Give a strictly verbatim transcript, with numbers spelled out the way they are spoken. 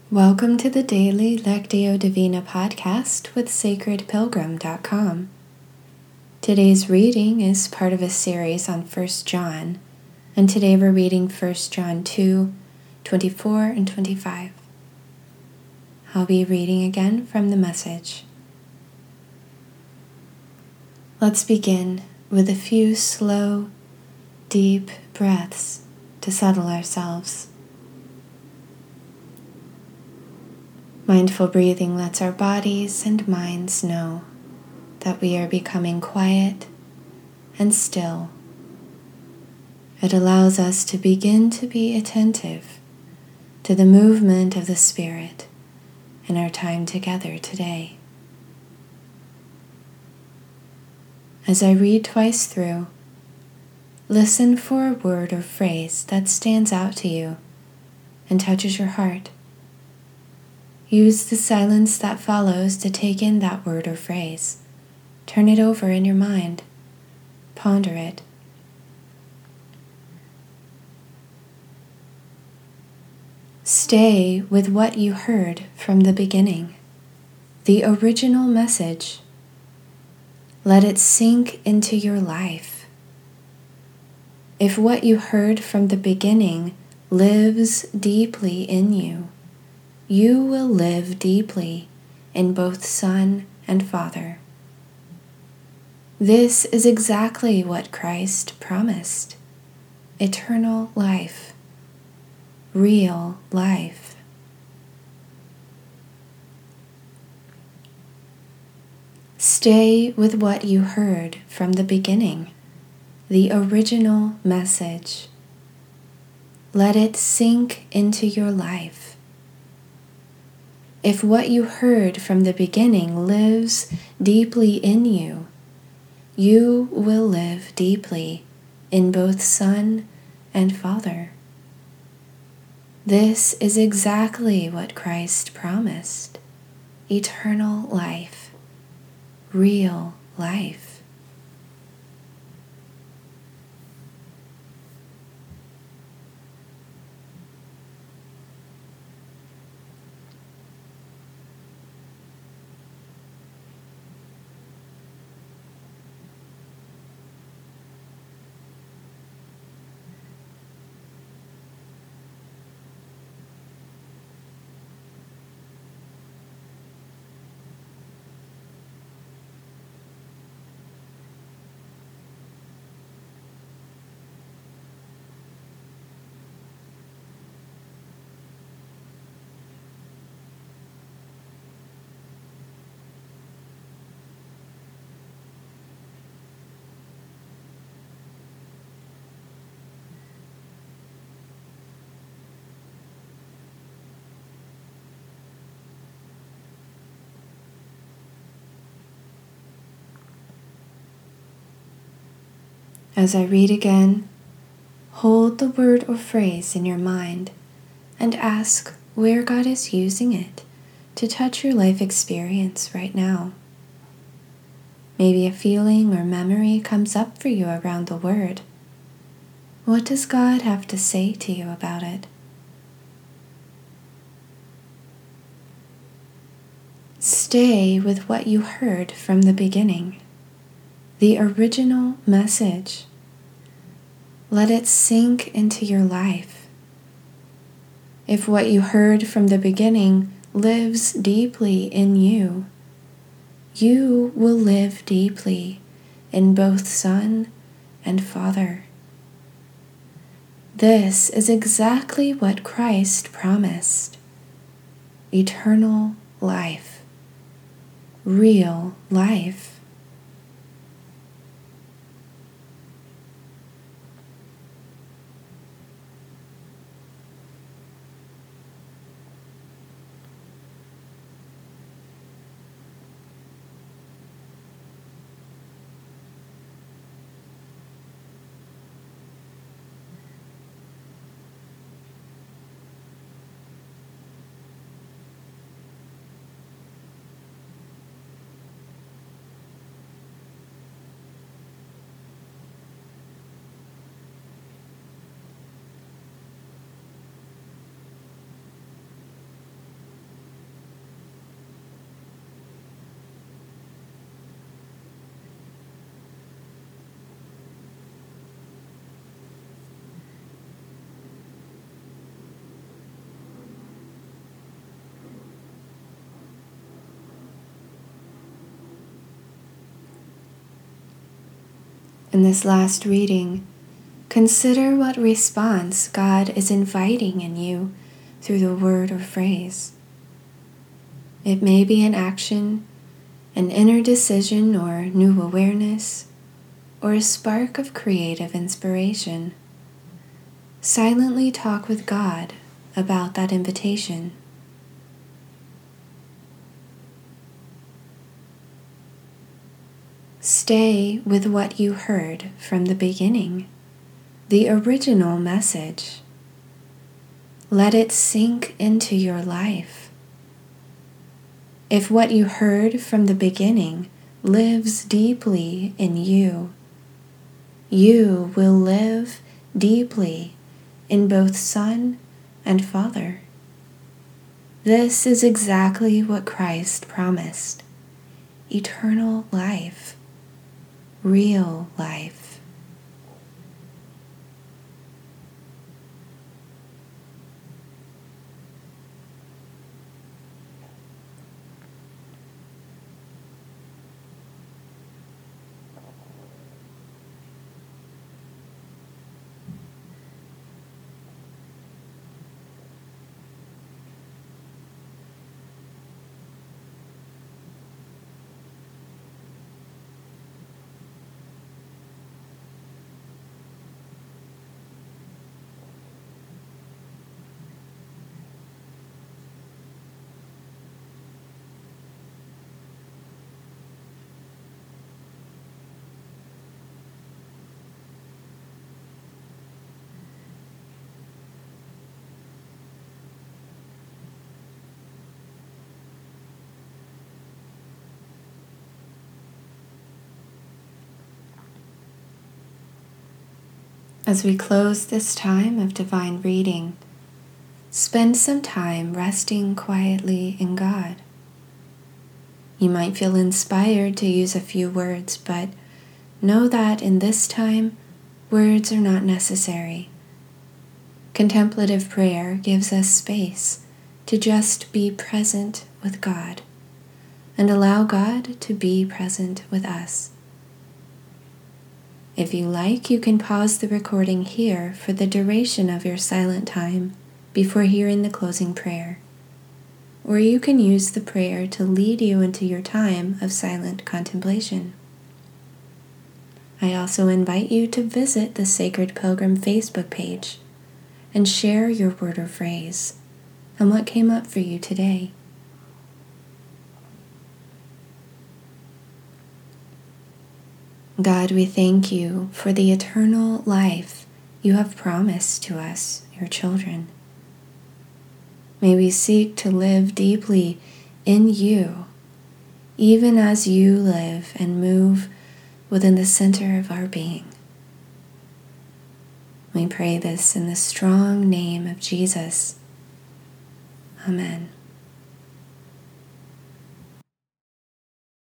Welcome to the Daily Lectio Divina podcast with sacred pilgrim dot com. Today's reading is part of a series on First John, and today we're reading First John two, twenty-four and twenty-five. I'll be reading again from the Message. Let's begin with a few slow, deep breaths to settle ourselves. Mindful breathing lets our bodies and minds know that we are becoming quiet and still. It allows us to begin to be attentive to the movement of the Spirit in our time together today. As I read twice through, listen for a word or phrase that stands out to you and touches your heart. Use the silence that follows to take in that word or phrase. Turn it over in your mind. Ponder it. Stay with what you heard from the beginning, the original message. Let it sink into your life. If what you heard from the beginning lives deeply in you, you will live deeply in both Son and Father. This is exactly what Christ promised: eternal life, real life. Stay with what you heard from the beginning, the original message. Let it sink into your life. If what you heard from the beginning lives deeply in you, you will live deeply in both Son and Father. This is exactly what Christ promised: eternal life, real life. As I read again, hold the word or phrase in your mind and ask where God is using it to touch your life experience right now. Maybe a feeling or memory comes up for you around the word. What does God have to say to you about it? Stay with what you heard from the beginning, the original message. Let it sink into your life. If what you heard from the beginning lives deeply in you, you will live deeply in both Son and Father. This is exactly what Christ promised: eternal life, real life. In this last reading, consider what response God is inviting in you through the word or phrase. It may be an action, an inner decision or new awareness, or a spark of creative inspiration. Silently talk with God about that invitation. Stay with what you heard from the beginning, the original message. Let it sink into your life. If what you heard from the beginning lives deeply in you, you will live deeply in both Son and Father. This is exactly what Christ promised: eternal life, real life. As we close this time of divine reading, spend some time resting quietly in God. You might feel inspired to use a few words, but know that in this time, words are not necessary. Contemplative prayer gives us space to just be present with God and allow God to be present with us. If you like, you can pause the recording here for the duration of your silent time before hearing the closing prayer. Or you can use the prayer to lead you into your time of silent contemplation. I also invite you to visit the Sacred Pilgrim Facebook page and share your word or phrase and what came up for you today. God, we thank you for the eternal life you have promised to us, your children. May we seek to live deeply in you, even as you live and move within the center of our being. We pray this in the strong name of Jesus. Amen.